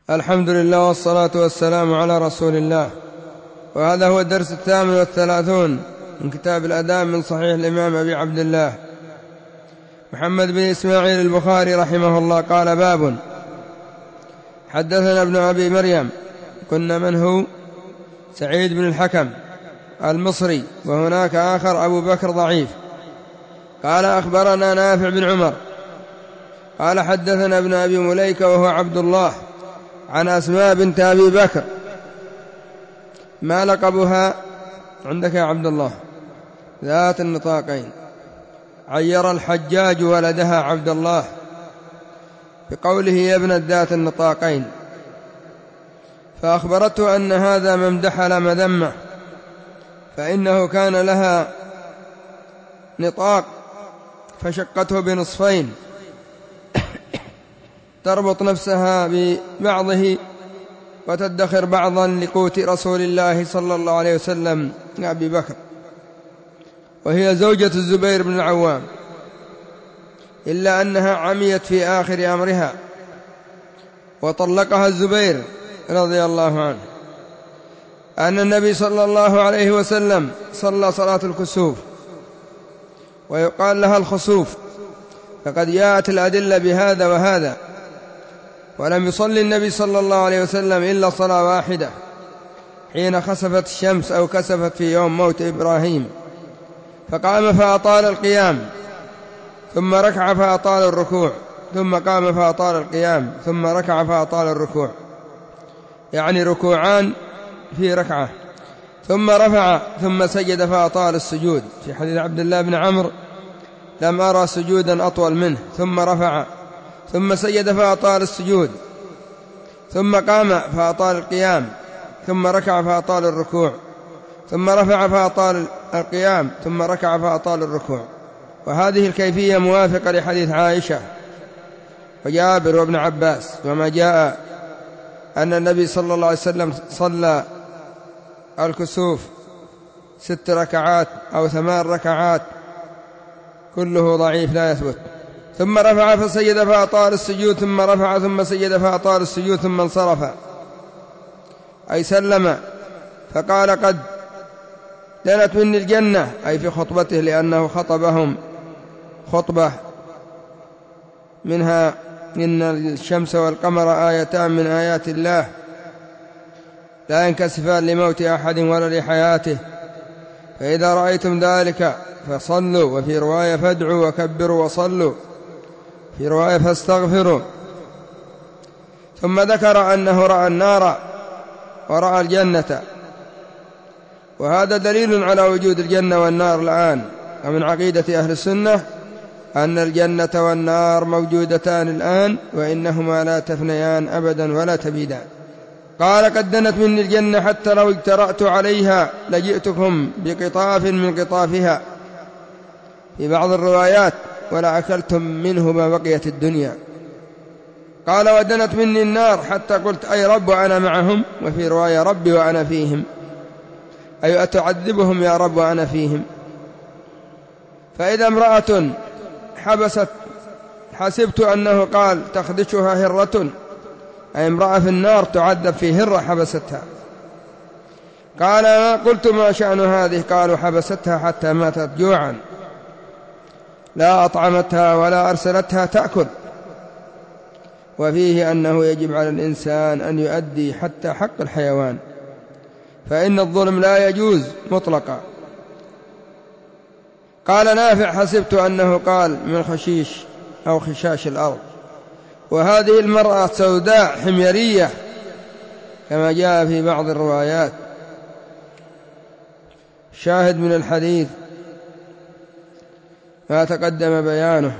الحمد لله والصلاة والسلام على رسول الله. وهذا هو الدرس 38 من كتاب الأداء من صحيح الإمام أبي عبد الله محمد بن إسماعيل البخاري رحمه الله. قال: باب. حدثنا ابن أبي مريم. كنا من هو؟ سعيد بن الحكم المصري، وهناك آخر أبو بكر ضعيف. قال: أخبرنا نافع بن عمر قال: حدثنا ابن أبي مليكة وهو عبد الله عن أسماء بنت أبي بكر. ما لقبها عندك يا عبد الله؟ ذات النطاقين. عير الحجاج ولدها عبد الله بقوله يا ابنة ذات النطاقين، فأخبرته أن هذا ممدح مذمة، فإنه كان لها نطاق فشقته بنصفين تربط نفسها ببعضه وتدخر بعضا لقوت رسول الله صلى الله عليه وسلم أبي بكر، وهي زوجة الزبير بن العوام، إلا أنها عميت في آخر أمرها وطلقها الزبير رضي الله عنه. أن النبي صلى الله عليه وسلم صلى صلاة الكسوف، ويقال لها الخسوف، فقد جاءت الأدلة بهذا وهذا، ولم يصلي النبي صلى الله عليه وسلم إلا صلاة واحدة حين خسفت الشمس أو كسفت في يوم موت إبراهيم، فقام فأطال القيام، ثم ركع فأطال الركوع، ثم قام فأطال القيام، ثم ركع فأطال الركوع، يعني ركوعان في ركعة، ثم رفع ثم سجد فأطال السجود. في حديث عبد الله بن عمرو: لم أرى سجودا أطول منه. ثم رفع ثم سجد فأطال السجود، ثم قام فأطال القيام، ثم ركع فأطال الركوع، ثم رفع فأطال القيام، ثم ركع فأطال الركوع. وهذه الكيفية موافقة لحديث عائشة وجابر وابن عباس، وما جاء أن النبي صلى الله عليه وسلم صلى الكسوف 6 ركعات أو 8 ركعات، كله ضعيف لا يثبت. ثم رفع فسجد فأطال السجود، ثم رفع ثم سجد فأطال السجود، ثم انصرف أي سلم، فقال: قد دنت مني الجنة، أي في خطبته، لأنه خطبهم خطبة منها إن الشمس والقمر آيتان من آيات الله لا ينكسفان لموت أحد ولا لحياته، فإذا رأيتم ذلك فصلوا، وفي رواية فادعوا وكبروا وصلوا، في رواية فاستغفروا. ثم ذكر أنه رأى النار ورأى الجنة، وهذا دليل على وجود الجنة والنار الآن. ومن عقيدة أهل السنة أن الجنة والنار موجودتان الآن، وإنهما لا تفنيان أبدا ولا تبيدان. قال: قد دنت مني الجنة حتى لو اجترأت عليها لجئتكم بقطاف من قطافها، في بعض الروايات: ولا أكلتم منه ما بقيت الدنيا. قال: ودنت مني النار حتى قلت أي رب وأنا معهم، وفي رواية ربي وأنا فيهم، أي أتعذبهم يا رب وأنا فيهم. فإذا امرأة حبست حسبت أنه قال تخدشها هرة، أي امرأة في النار تعذب في هرة حبستها. قال: قلت ما شأن هذه؟ قالوا: حبستها حتى ماتت جوعا، لا أطعمتها ولا أرسلتها تأكل. وفيه أنه يجب على الإنسان أن يؤدي حتى حق الحيوان، فإن الظلم لا يجوز مطلقا. قال نافع: حسبت أنه قال من خشيش أو خشاش الأرض. وهذه المرأة سوداء حميرية كما جاء في بعض الروايات. شاهد من الحديث ما تقدم بيانه.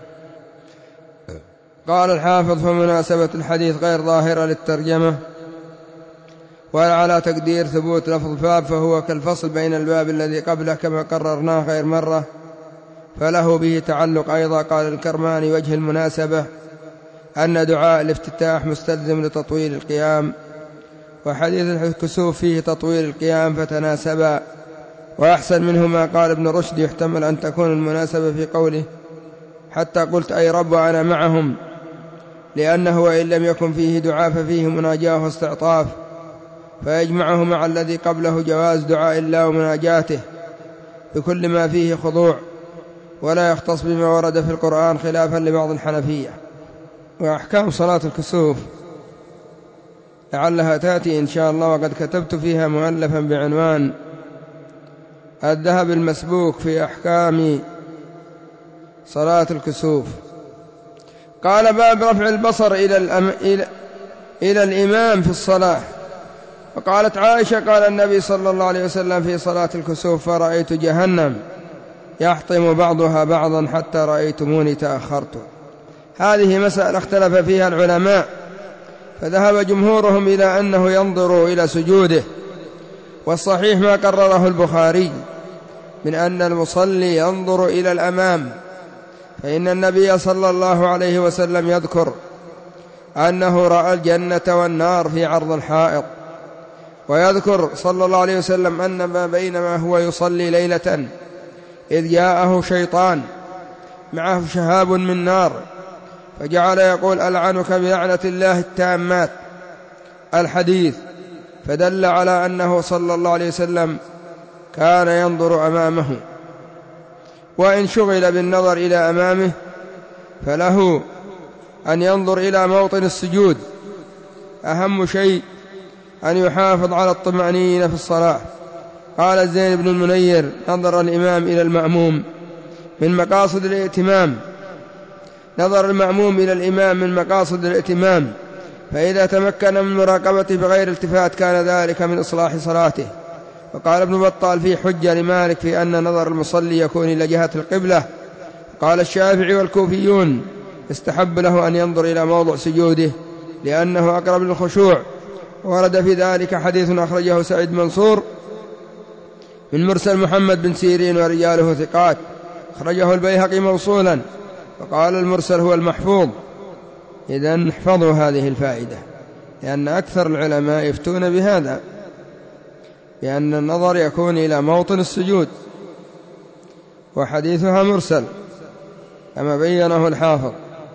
قال الحافظ: فمناسبة الحديث غير ظاهرة للترجمة، وعلى تقدير ثبوت لفظ الباب فهو كالفصل بين الباب الذي قبله كما قررناه غير مرة، فله به تعلق أيضا. قال الكرماني: وجه المناسبة أن دعاء الافتتاح مستلزم لتطويل القيام، وحديث الكسوف فيه تطويل القيام فتناسبا، وأحسن منهما قال ابن رشد: يحتمل أن تكون المناسبة في قوله حتى قلت أي رب وأنا معهم، لأنه وإن لم يكن فيه دعاء ففيه مناجاة واستعطاف، فيجمعه مع الذي قبله جواز دعاء الله ومناجاته بكل ما فيه خضوع، ولا يختص بما ورد في القرآن خلافا لبعض الحنفية. وأحكام صلاة الكسوف لعلها تأتي إن شاء الله، وقد كتبت فيها مؤلفا بعنوان الذهب المسبوك في أحكام صلاة الكسوف. قال: باب رفع البصر إلى الإمام في الصلاة. وقالت عائشة: قال النبي صلى الله عليه وسلم في صلاة الكسوف: فرأيت جهنم يحطم بعضها بعضا حتى رأيتموني تأخرت. هذه مسألة اختلف فيها العلماء، فذهب جمهورهم إلى أنه ينظر إلى سجوده، والصحيح ما قرره البخاري من أن المصلي ينظر إلى الأمام، فإن النبي صلى الله عليه وسلم يذكر أنه رأى الجنة والنار في عرض الحائط، ويذكر صلى الله عليه وسلم أن ما بينما هو يصلي ليلة إذ جاءه شيطان معه شهاب من نار فجعل يقول: ألعنك بلعنة الله التامات، الحديث، فدل على أنه صلى الله عليه وسلم كان ينظر أمامه. وإن شغل بالنظر إلى أمامه فله أن ينظر إلى موطن السجود، أهم شيء أن يحافظ على الطمأنينة في الصلاة. قال زين بن المنير: نظر الإمام إلى المأموم من مقاصد الائتمام، نظر المأموم إلى الإمام من مقاصد الائتمام، فإذا تمكن من مراقبته بغير التفات كان ذلك من إصلاح صلاته. وقال ابن بطال في حجة لمالك في أن نظر المصلي يكون إلى جهة القبلة. قال الشافعي والكوفيون: استحب له أن ينظر إلى موضع سجوده لأنه أقرب للخشوع. ورد في ذلك حديث أخرجه سعيد منصور من مرسل محمد بن سيرين ورجاله ثقات، أخرجه البيهقي موصولا، وقال المرسل هو المحفوظ. إذن احفظوا هذه الفائدة، لأن أكثر العلماء يفتون بهذا، بأن النظر يكون إلى موطن السجود، وحديثها مرسل كما بينه الحافظ.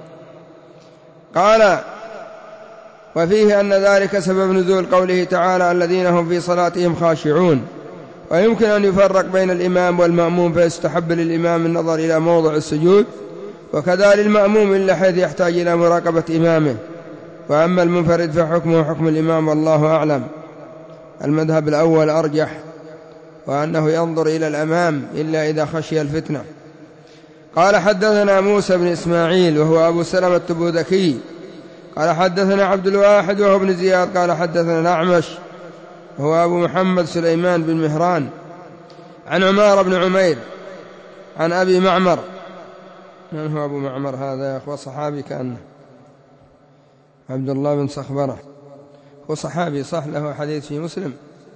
قال: وفيه أن ذلك سبب نزول قوله تعالى: الذين هم في صلاتهم خاشعون. ويمكن أن يفرق بين الإمام والمأموم، فيستحب للإمام النظر إلى موضع السجود، وكذا للمأموم إلا حيث يحتاج إلى مراقبة إمامه. وأما المنفرد فحكمه حكم الإمام، والله أعلم. المذهب الأول أرجح، وأنه ينظر إلى الأمام إلا إذا خشي الفتنة. قال: حدثنا موسى بن إسماعيل وهو أبو سلمة التبوذكي قال: حدثنا عبد الواحد وهو ابن زياد قال: حدثنا الأعمش وهو أبو محمد سليمان بن مهران عن عمار بن عمير عن أبي معمر. من هو أبو معمر هذا يا أخوة؟ صحابي كأنه عبد الله بن صخبرة، هو صحابي صح، له حديث في مسلم.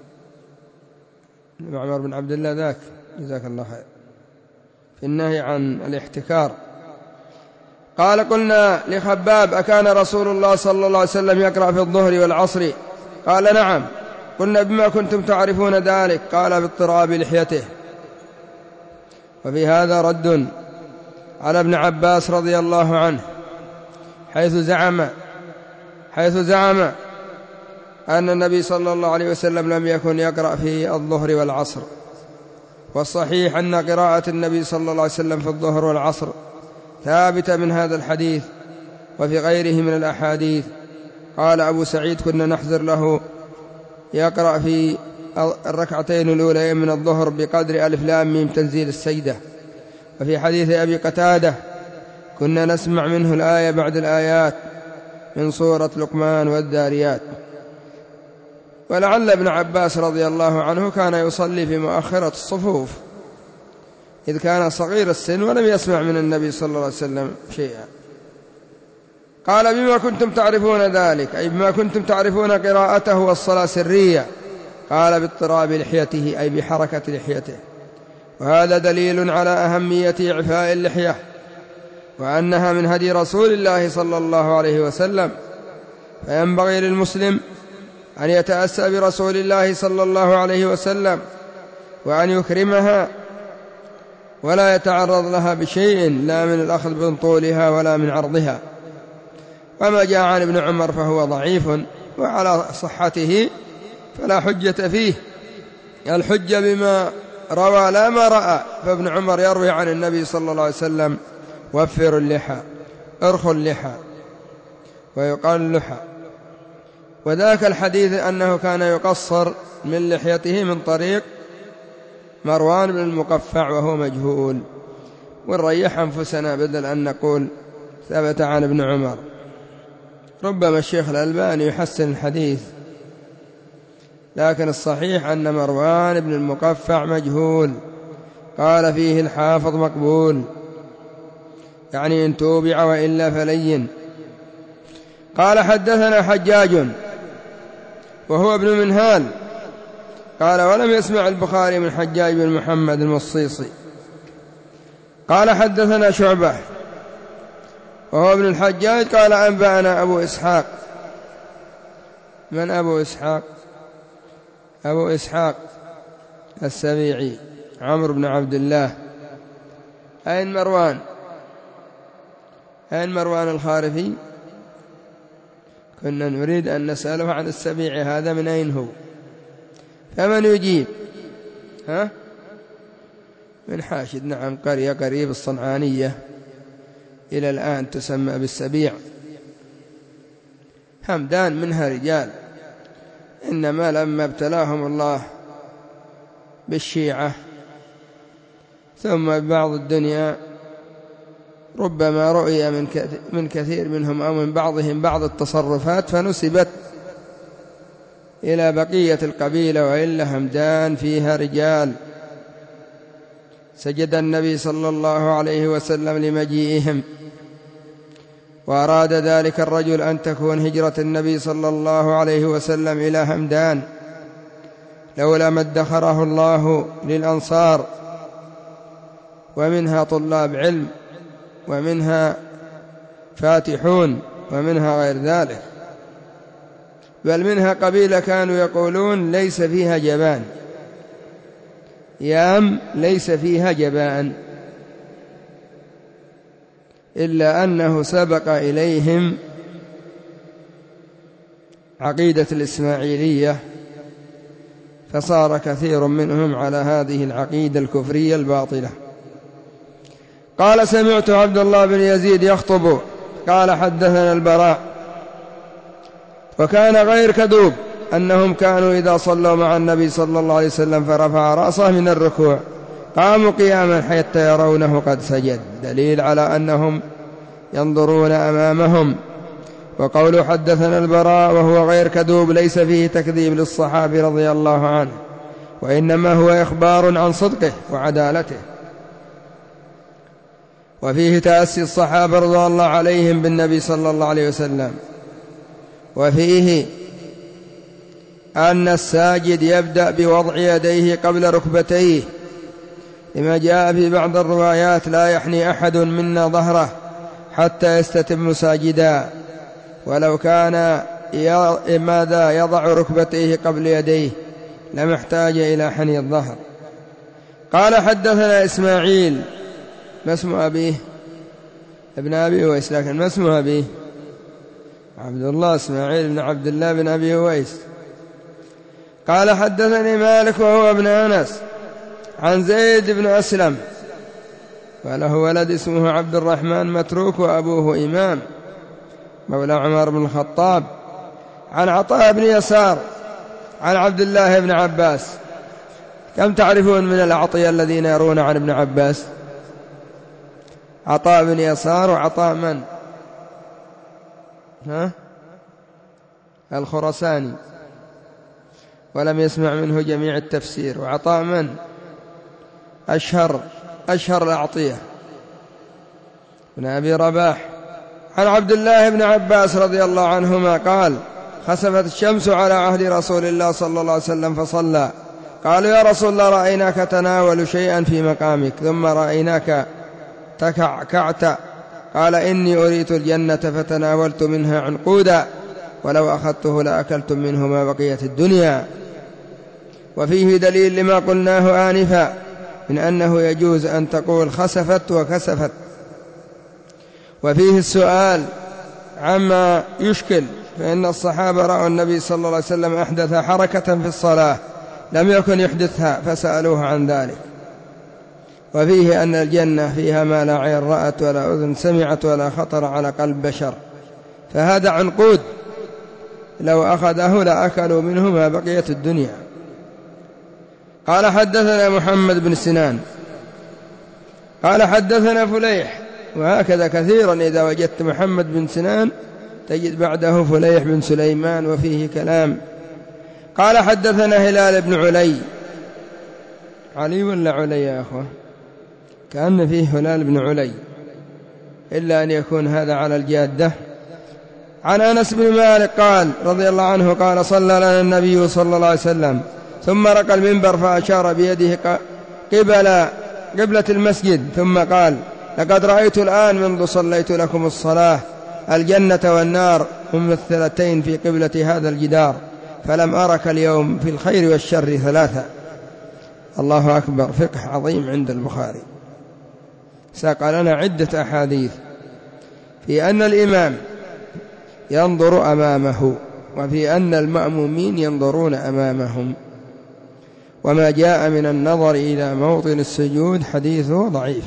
معمر بن عبد الله ذاك، جزاك الله خير، في النهي عن الاحتكار. قال: قلنا لخباب: أكان رسول الله صلى الله عليه وسلم يقرأ في الظهر والعصر؟ قال: نعم. قلنا: بما كنتم تعرفون ذلك؟ قال: باضطراب لحيته. وفي هذا رد على ابن عباس رضي الله عنه، حيث زعم أن النبي صلى الله عليه وسلم لم يكن يقرأ في الظهر والعصر. والصحيح أن قراءة النبي صلى الله عليه وسلم في الظهر والعصر ثابتة من هذا الحديث وفي غيره من الأحاديث. قال أبو سعيد: كنا نحذر له يقرأ في الركعتين الأوليين من الظهر بقدر ألف لام ميم تنزيل السجدة. وفي حديث أبي قتادة: كنا نسمع منه الآية بعد الآيات من سورة لقمان والذاريات. ولعل ابن عباس رضي الله عنه كان يصلي في مؤخرة الصفوف، إذ كان صغير السن ولم يسمع من النبي صلى الله عليه وسلم شيئا. قال: بما كنتم تعرفون ذلك؟ أي بما كنتم تعرفون قراءته والصلاة سرية؟ قال: باضطراب لحيته، أي بحركة لحيته. وهذا دليل على أهمية إعفاء اللحية، وأنها من هدي رسول الله صلى الله عليه وسلم، فينبغي للمسلم أن يتأسى برسول الله صلى الله عليه وسلم، وأن يكرمها ولا يتعرض لها بشيء، لا من الأخذ من طولها ولا من عرضها. وما جاء عن ابن عمر فهو ضعيف، وعلى صحته فلا حجة فيه، الحجة بما روى لا ما رأى. فابن عمر يروي عن النبي صلى الله عليه وسلم: وفروا اللحى، ارخوا اللحى، ويقال اللحى. وذاك الحديث أنه كان يقصر من لحيته من طريق مروان بن المقفع وهو مجهول. ونريح أنفسنا بدل أن نقول ثبت عن ابن عمر. ربما الشيخ الألباني يحسن الحديث، لكن الصحيح أن مروان بن المقفع مجهول. قال فيه الحافظ: مقبول، يعني إن توبع، وإلا فلين. قال: حدثنا حجاج وهو ابن منهال قال: ولم يسمع البخاري من حجاج بن محمد المصيصي. قال: حدثنا شعبة وهو ابن الحجاج قال: أنبأنا أبو إسحاق. من أبو إسحاق؟ أبو إسحاق السبيعي عمرو بن عبد الله. أين مروان؟ أين مروان الخارفي؟ كنا نريد أن نسأله عن السبيعي هذا من أين هو، فمن يجيب؟ ها؟ من حاشد، نعم، قرية قريب الصنعانية، إلى الآن تسمى بالسبيع. همدان منها رجال، إنما لما ابتلاهم الله بالشيعة ثم بعض الدنيا ربما رؤي من كثير منهم أو من بعضهم بعض التصرفات فنسبت إلى بقية القبيلة، وإلا همدان فيها رجال. سجد النبي صلى الله عليه وسلم لمجيئهم، وأراد ذلك الرجل أن تكون هجرة النبي صلى الله عليه وسلم إلى همدان، لولا ما ادخره الله للأنصار، ومنها طلاب علم، ومنها فاتحون، ومنها غير ذلك، بل منها قبيلة كانوا يقولون ليس فيها جبان، يام ليس فيها جبان، إلا أنه سبق إليهم عقيدة الإسماعيلية، فصار كثير منهم على هذه العقيدة الكفرية الباطلة. قال: سمعت عبد الله بن يزيد يخطب. قال: حدثنا البراء، وكان غير كذوب أنهم كانوا إذا صلوا مع النبي صلى الله عليه وسلم فرفع رأسه من الركوع قاموا قياما حتى يرونه قد سجد، دليل على أنهم ينظرون أمامهم. وقول حدثنا البراء وهو غير كذوب ليس فيه تكذيب للصحابي رضي الله عنه، وإنما هو إخبار عن صدقه وعدالته، وفيه تأسي الصحابة رضي الله عليهم بالنبي صلى الله عليه وسلم، وفيه أن الساجد يبدأ بوضع يديه قبل ركبتيه، لما جاء في بعض الروايات: لا يحني أحد منا ظهره حتى يستتم ساجدا، ولو كان ماذا يضع ركبتيه قبل يديه لم يحتاج إلى حني الظهر. قال: حدثنا إسماعيل، ما اسم أبيه؟ ابن أبي أويس، لكن ما اسم أبيه؟ عبد الله إسماعيل بن عبد الله بن أبي أويس. قال: حدثني مالك وهو ابن أنس عن زيد بن أسلم، وله ولد اسمه عبد الرحمن متروك، وأبوه إمام مولى عمر بن الخطاب، عن عطاء بن يسار عن عبد الله بن عباس. كم تعرفون من الأعطية الذين يرون عن ابن عباس؟ عطاء بن يسار، وعطاء من؟ الخرساني، ولم يسمع منه جميع التفسير. وعطاء من؟ أشهر الأعطية، بن أبي رباح. عن عبد الله بن عباس رضي الله عنهما قال: خسفت الشمس على عهد رسول الله صلى الله عليه وسلم فصلى. قالوا: يا رسول الله، رأيناك تناول شيئا في مقامك، ثم رأيناك تكعكعت. قال: إني أريت الجنة فتناولت منها عنقودا، ولو أخذته لأكلتم منه ما بقيت الدنيا. وفيه دليل لما قلناه آنفا من أنه يجوز أن تقول خسفت وكسفت. وفيه السؤال: عما يشكل، فإن الصحابة رأوا النبي صلى الله عليه وسلم أحدث حركة في الصلاة لم يكن يحدثها فسألوه عن ذلك. وفيه أن الجنة فيها ما لا عين رأت ولا أذن سمعت ولا خطر على قلب بشر، فهذا عنقود لو أخذه لأكلوا منه ما بقية الدنيا. قال حدثنا محمد بن سنان قال حدثنا فليح، وهكذا كثيرا إذا وجدت محمد بن سنان تجد بعده فليح بن سليمان وفيه كلام. قال حدثنا هلال بن علي، علي ولا علي يا أخوة؟ كأن فيه هلال بن علي، إلا أن يكون هذا على الجادة. عن أنس بن مالك قال رضي الله عنه قال صلى لنا النبي صلى الله عليه وسلم ثم رقى المنبر فأشار بيده قبلة المسجد ثم قال لقد رأيت الآن منذ صليت لكم الصلاة الجنة والنار ممثلتين في قبلة هذا الجدار، فلم أرك اليوم في الخير والشر ثلاثة. الله أكبر، فقه عظيم عند البخاري. ساق لنا عدة أحاديث في أن الإمام ينظر أمامه، وفي أن المأمومين ينظرون أمامهم. وما جاء من النظر إلى موطن السجود حديثه ضعيف.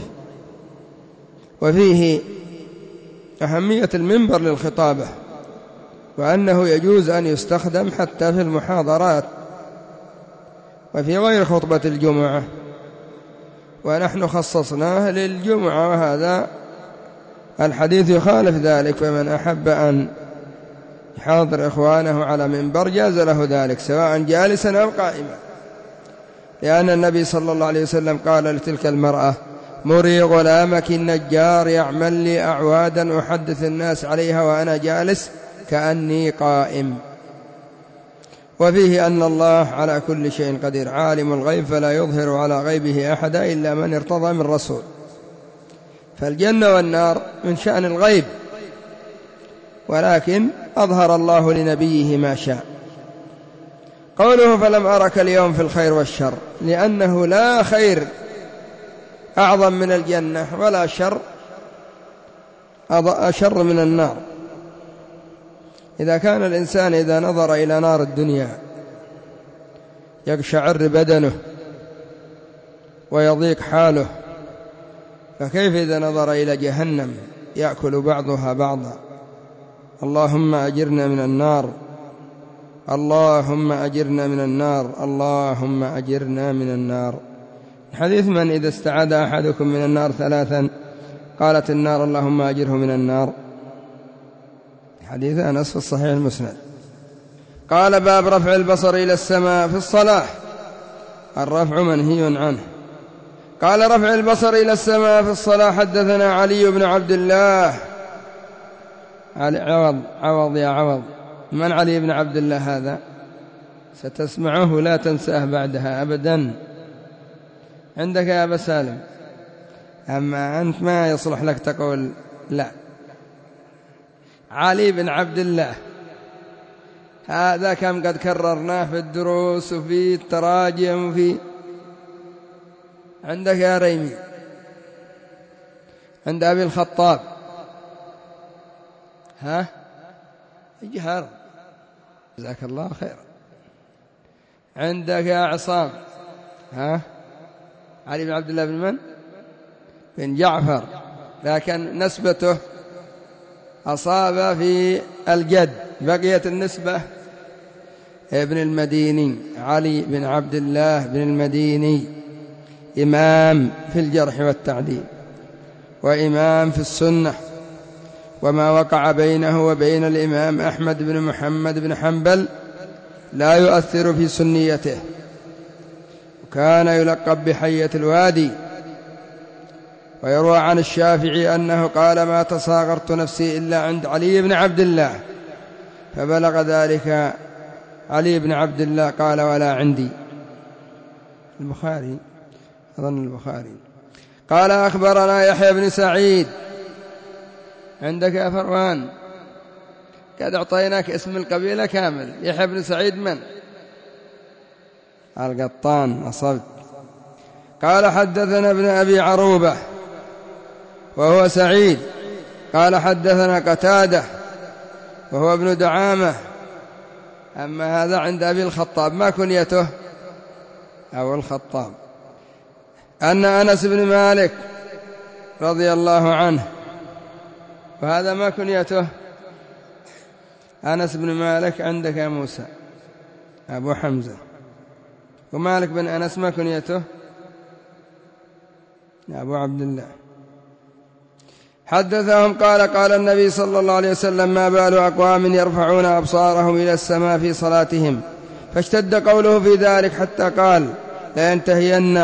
وفيه أهمية المنبر للخطابة، وأنه يجوز أن يستخدم حتى في المحاضرات وفي غير خطبة الجمعة، ونحن خصصناه للجمعة، وهذا الحديث يخالف ذلك. فمن أحب أن يحاضر إخوانه على منبر جاز له ذلك سواء جالسا أو قائما، لأن النبي صلى الله عليه وسلم قال لتلك المرأة مري غلامك النجار يعمل لي أعوادا أحدث الناس عليها وأنا جالس كأني قائم. وفيه أن الله على كل شيء قدير، عالم الغيب فلا يظهر على غيبه أحدا إلا من ارتضى من رسول. فالجنة والنار من شأن الغيب، ولكن أظهر الله لنبيه ما شاء. قوله فلم أرك اليوم في الخير والشر، لأنه لا خير أعظم من الجنة ولا شر أشر من النار. إذا كان الإنسان إذا نظر إلى نار الدنيا يقشعر بدنه ويضيق حاله، فكيف إذا نظر إلى جهنم يأكل بعضها بعضا؟ اللهم أجرنا من النار، اللهم أجرنا من النار، اللهم أجرنا من النار. حديث من إذا استعاذ أحدكم من النار ثلاثا قالت النار اللهم أجره من النار، حديث أنس في الصحيح المسند. قال باب رفع البصر إلى السماء في الصلاة، الرفع منهي عنه. قال رفع البصر إلى السماء في الصلاة حدثنا علي بن عبد الله. عوض يا عوض، من علي بن عبد الله هذا؟ ستسمعه لا تنساه بعدها أبدا. عندك يا أبا سالم، أما أنت ما يصلح لك تقول لا. علي بن عبد الله هذا كم قد كررناه في الدروس وفي التراجم وفي. عندك يا ريمي، عند أبي الخطاب، ها اجهر جزاك الله خير. عندك يا عصام، ها علي بن عبد الله بن من؟ بن جعفر، لكن نسبته أصاب في الجد، بقيت النسبة ابن المديني، علي بن عبد الله بن المديني، إمام في الجرح والتعديل وإمام في السنة، وما وقع بينه وبين الإمام أحمد بن محمد بن حنبل لا يؤثر في سنيته، وكان يلقب بحية الوادي. ويروى عن الشافعي أنه قال ما تصاغرت نفسي إلا عند علي بن عبد الله، فبلغ ذلك علي بن عبد الله قال ولا عندي. البخاري أظن البخاري. قال أخبرنا يحيى بن سعيد، عندك يا فروان قد أعطيناك اسم القبيلة كامل. يحيى بن سعيد من؟ القطان، أصبت. قال حدثنا ابن أبي عروبة وهو سعيد قال حدثنا قتادة وهو ابن دعامة. أما هذا عند أبي الخطاب ما كنيته أبو الخطاب. أن أنس بن مالك رضي الله عنه، وهذا ما كنيته أنس بن مالك عندك يا موسى أبو حمزة، ومالك بن أنس ما كنيته أبو عبد الله. حدثهم قال النبي صلى الله عليه وسلم: ما بال أقوام يرفعون أبصارهم إلى السماء في صلاتهم، فاشتد قوله في ذلك حتى قال: لينتهين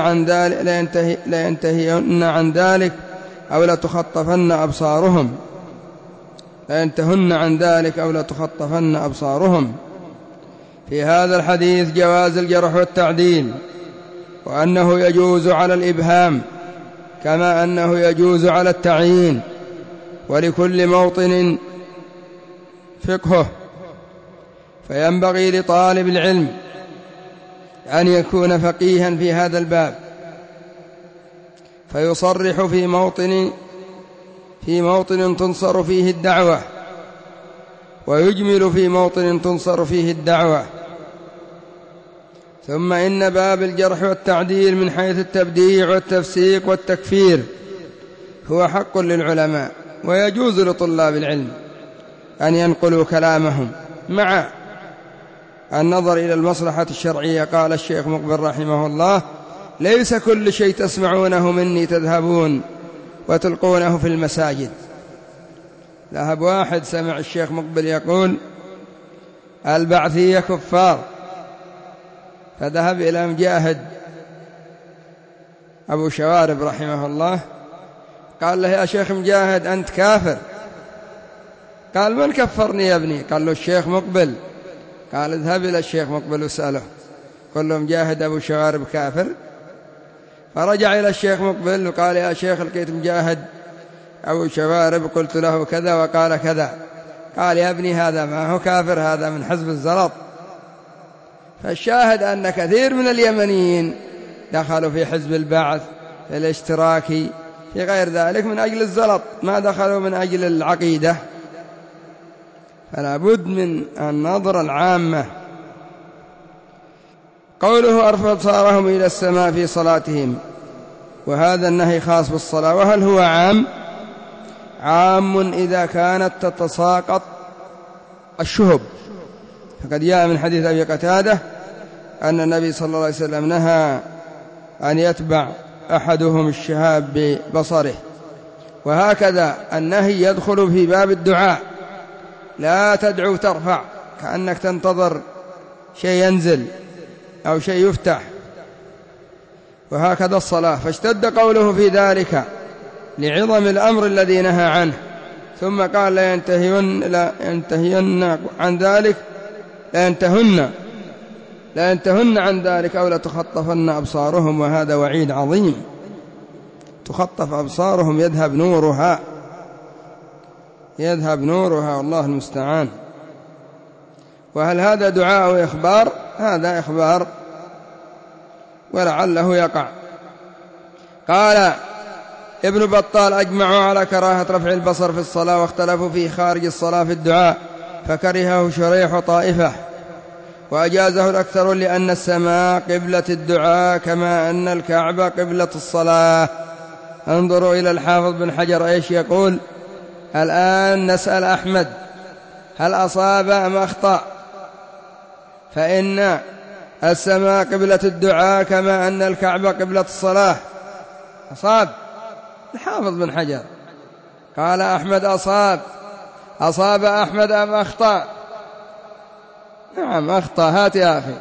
عن ذلك أو لتخطفن أبصارهم. لينتهن عن ذلك أو لتخطفن أبصارهم. في هذا الحديث جواز الجرح والتعديل، وأنه يجوز على الإبهام كما أنه يجوز على التعيين، ولكل موطن فقهه، فينبغي لطالب العلم أن يكون فقيها في هذا الباب، فيصرح في موطن تنصر فيه الدعوة، ويجمل في موطن تنصر فيه الدعوة. ثم إن باب الجرح والتعديل من حيث التبديع والتفسيق والتكفير هو حق للعلماء، ويجوز لطلاب العلم أن ينقلوا كلامهم مع النظر إلى المصلحة الشرعية. قال الشيخ مقبل رحمه الله: ليس كل شيء تسمعونه مني تذهبون وتلقونه في المساجد. ذهب واحد سمع الشيخ مقبل يقول: البعثية كفار، فذهب إلى مجاهد أبو شوارب رحمه الله، قال له: يا شيخ مجاهد أنت كافر. قال: من كفرني يا ابني؟ قال له: الشيخ مقبل. قال: اذهب إلى الشيخ مقبل واسأله، قل له مجاهد أبو شوارب كافر. فرجع إلى الشيخ مقبل وقال: يا شيخ لقيت مجاهد أبو شوارب قلت له كذا وقال كذا. قال: يا ابني هذا ما هو كافر، هذا من حزب الزلط. فالشاهد أن كثير من اليمنيين دخلوا في حزب البعث، في الاشتراكي، في غير ذلك من أجل الزلط، ما دخلوا من أجل العقيدة. فلا بد من النظرة العامة. قوله: أرفع أبصارهم إلى السماء في صلاتهم، وهذا النهي خاص بالصلاة. وهل هو عام إذا كانت تتساقط الشهب؟ فقد جاء من حديث أبي قتادة أن النبي صلى الله عليه وسلم نهى أن يتبع أحدهم الشهاب ببصره. وهكذا النهي يدخل في باب الدعاء: لا تدعو ترفع كأنك تنتظر شيء ينزل أو شيء يفتح. وهكذا الصلاة، فاشتد قوله في ذلك لعظم الأمر الذي نهى عنه. ثم قال: لا ينتهين عن ذلك، لا ينتهن عن ذلك أو لتخطفن أبصارهم. وهذا وعيد عظيم، تخطف أبصارهم، يذهب نورها، والله المستعان. وهل هذا دعاء وإخبار؟ هذا إخبار ولعله يقع. قال ابن بطال: أجمعوا على كراهة رفع البصر في الصلاة، واختلفوا فيه خارج الصلاة في الدعاء، فكرهه شريح وطائفة، وأجازه الأكثر لأن السماء قبلة الدعاء كما أن الكعبة قبلة الصلاة. انظروا إلى الحافظ بن حجر إيش يقول. الآن نسأل أحمد: هل أصاب أم أخطأ؟ فإن السماء قبلة الدعاء كما أن الكعبة قبلة الصلاة. أصاب الحافظ بن حجر، قال أحمد أصاب أحمد أم أخطأ؟ نعم أخطأ. هات يا أخي،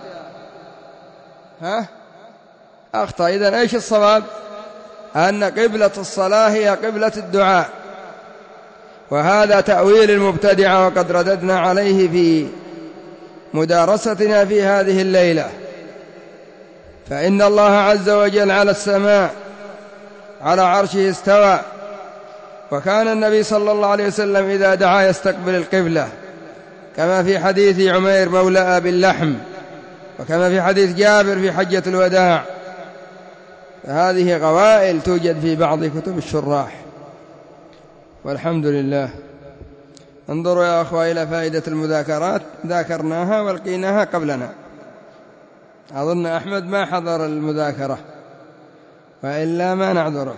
أخطأ. إذن إيش الصواب؟ أن قبلة الصلاة هي قبلة الدعاء، وهذا تأويل المبتدعة، وقد رددنا عليه في مدارستنا في هذه الليلة. فإن الله عز وجل على السماء على عرشه استوى، وكان النبي صلى الله عليه وسلم إذا دعا يستقبل القبلة، كما في حديث عمير مولى أبي اللحم، وكما في حديث جابر في حجة الوداع. فهذه قوائل توجد في بعض كتب الشراح، والحمد لله. انظروا يا أخوة إلى فائدة المذاكرات، ذاكرناها والقيناها قبلنا. أظن أحمد ما حضر المذاكرة، وإلا ما نعذره.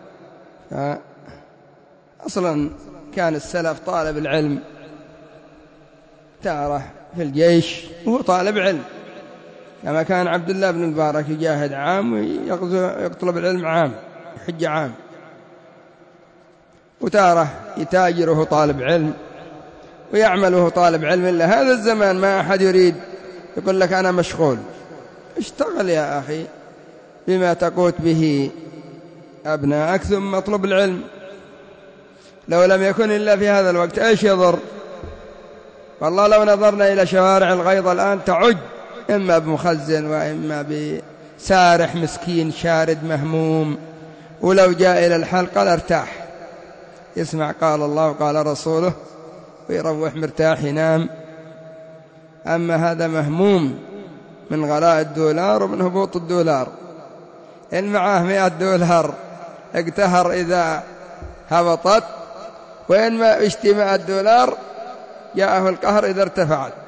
أصلا كان السلف طالب العلم، تعرف في الجيش وهو طالب علم، كما كان عبد الله بن المبارك يجاهد عام ويطلب العلم عام، يحج عام، وتاره يتاجر وهو طالب علم، ويعمل وهو طالب علم. إلا هذا الزمان ما أحد يريد، يقول لك أنا مشغول. اشتغل يا أخي بما تقوت به أبناءك ثم اطلب العلم. لو لم يكن إلا في هذا الوقت ايش يضر؟ والله لو نظرنا إلى شوارع الغيض الآن تعج، إما بمخزن وإما بسارح مسكين شارد مهموم، ولو جاء إلى الحلقة لارتاح، يسمع قال الله وقال رسوله ويروح مرتاح ينام. أما هذا مهموم من غلاء الدولار ومن هبوط الدولار، إن معه 100 دولار اقتهر إذا هبطت، وإن ما اشتي 100 دولار جاءه القهر إذا ارتفعت.